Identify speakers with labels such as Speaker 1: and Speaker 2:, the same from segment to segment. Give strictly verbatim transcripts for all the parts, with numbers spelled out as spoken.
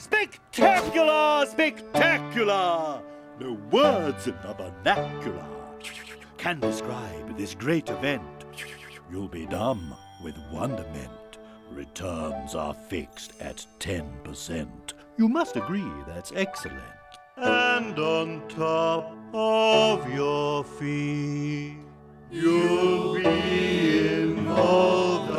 Speaker 1: Spectacular! Spectacular! No words in the vernacular can describe this great event. You'll be dumb with wonderment. Returns are fixed at ten percent. You must agree that's excellent. And on top of your fee, you'll be involved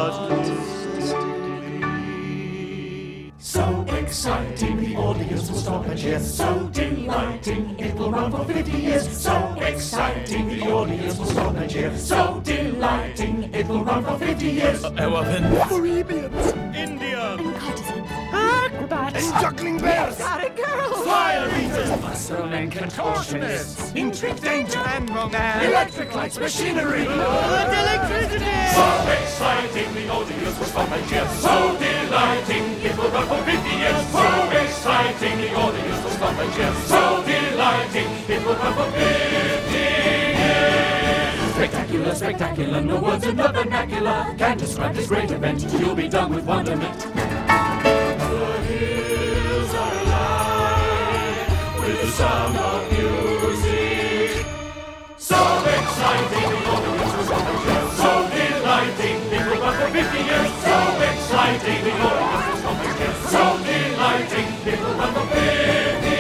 Speaker 1: artistically.
Speaker 2: So exciting, the audience will stop and cheer. So delighting, it will run for fifty years. So exciting, the audience will stop and cheer. So delighting, it will run for fifty years.
Speaker 1: Elephants,
Speaker 3: Arabians,
Speaker 1: Indians,
Speaker 4: And courtesans.
Speaker 3: acrobats, and juggling bears,
Speaker 4: Exotic girls.
Speaker 2: Fire eaters, muscle and contortionists, intrigue, danger and romance, electric lights, machinery.
Speaker 1: electricity!
Speaker 2: So exciting, the audience will stop and cheer. So delighting, it will run for fifty years. So exciting, the audience will stop and cheer. So delighting, it will run for fifty years. Spectacular, spectacular, no words in the vernacular can describe this great event. You'll be done with wonderment. The hills are alive with the sound of music. So exciting, the audience will stop and cheer. So delighting, it will run for fifty years. So exciting, the audience will stop and cheer. So delighting, it will run for fifty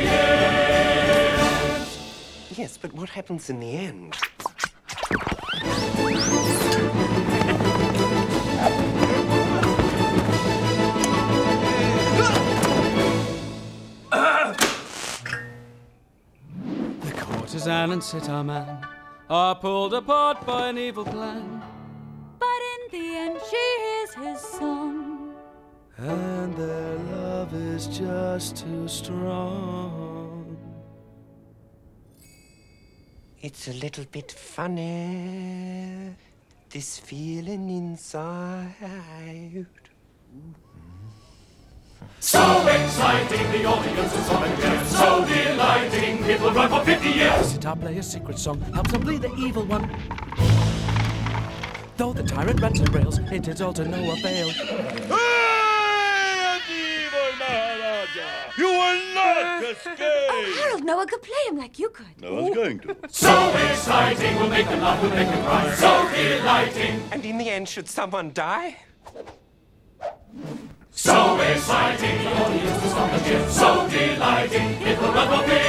Speaker 2: years.
Speaker 3: Yes, but what happens in the end?
Speaker 5: The courtesan and sitar man are pulled apart by an evil plan,
Speaker 4: But in the end, she hears his song.
Speaker 5: and their love is just too strong.
Speaker 3: It's a little bit funny, this feeling inside.
Speaker 2: So exciting, the audience will stop and cheer. So delighting, it will run for fifty years.
Speaker 5: Sitar player's secret song helps them play the evil one. Though the tyrant runs and rails, it is all to no avail.
Speaker 1: Hey, evil Maharaja! You will not escape!
Speaker 4: Oh, Harold, no one could play him like you could.
Speaker 1: No one's going to.
Speaker 2: So exciting, we'll make them laugh, we'll make them cry. So delighting,
Speaker 3: And in the end, should someone die?
Speaker 2: so exciting, the audience will stop and cheer. So delighting, it will run for fifty